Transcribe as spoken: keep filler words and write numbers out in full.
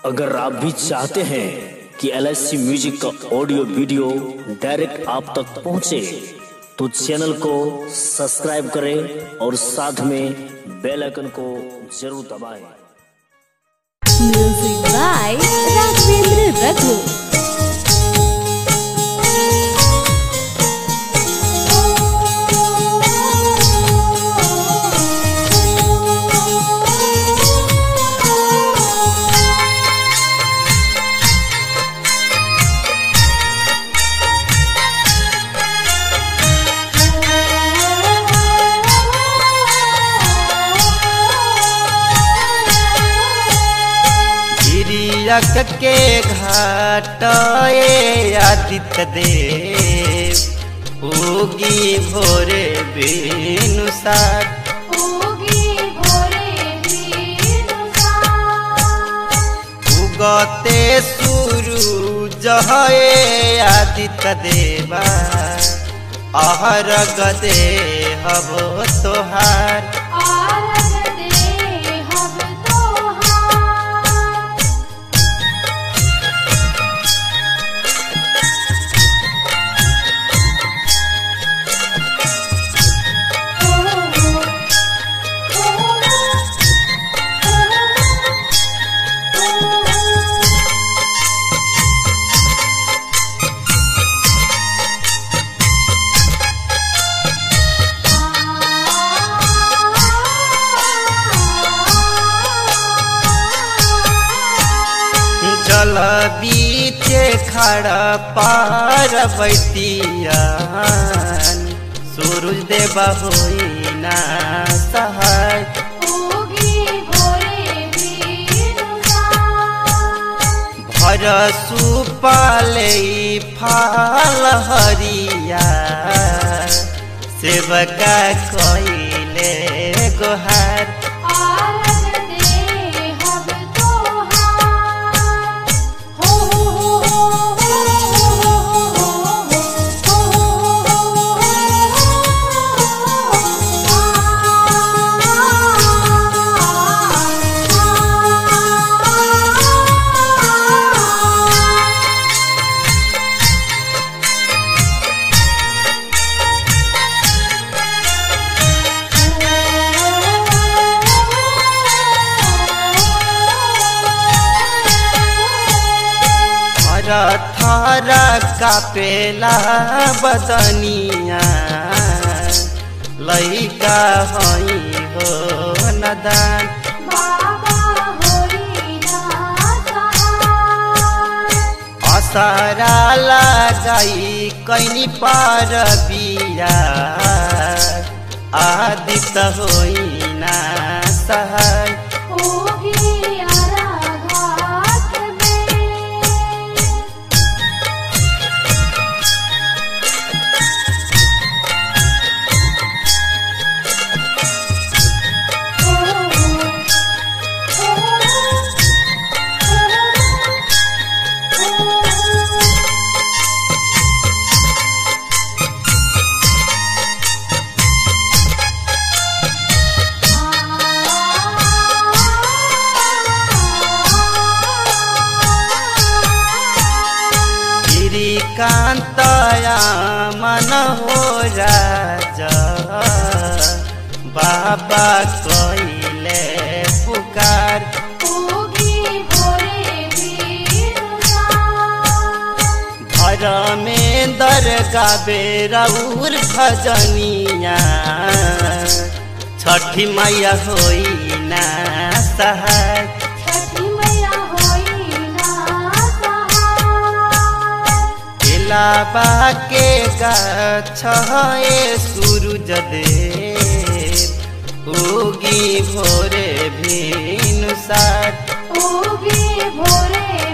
अगर आप भी चाहते हैं कि एल एस सी म्यूजिक का ऑडियो वीडियो डायरेक्ट आप तक पहुंचे, तो चैनल को सब्सक्राइब करें और साथ में बेल आइकन को जरूर दबाएं। Music by Raghavendra Raghu. गिरियक के घाट आदित्य देव उगी भोरे बिनुसार उगते सूरज आदित्य देवा अहरग दे हबो तोहार जल बीचे खड़ा पार्वतिया सूरज देव होई ना सहाय भर सुपाले फाल हरिया सेवका कइले गोहार थारा कापेला बदनिया लइका हई हो नदान असरा लगाई कैनी पार बिया आदित्य होई ना सहाय कांतया मन हो राजा बाबा कोइले पुकार घर में दरगाह बेराउर भजनिया छठी मैया होई ना सहाय लाबा के गाछ सूरज देव उगी भोरे भिनुसार उगी भोरे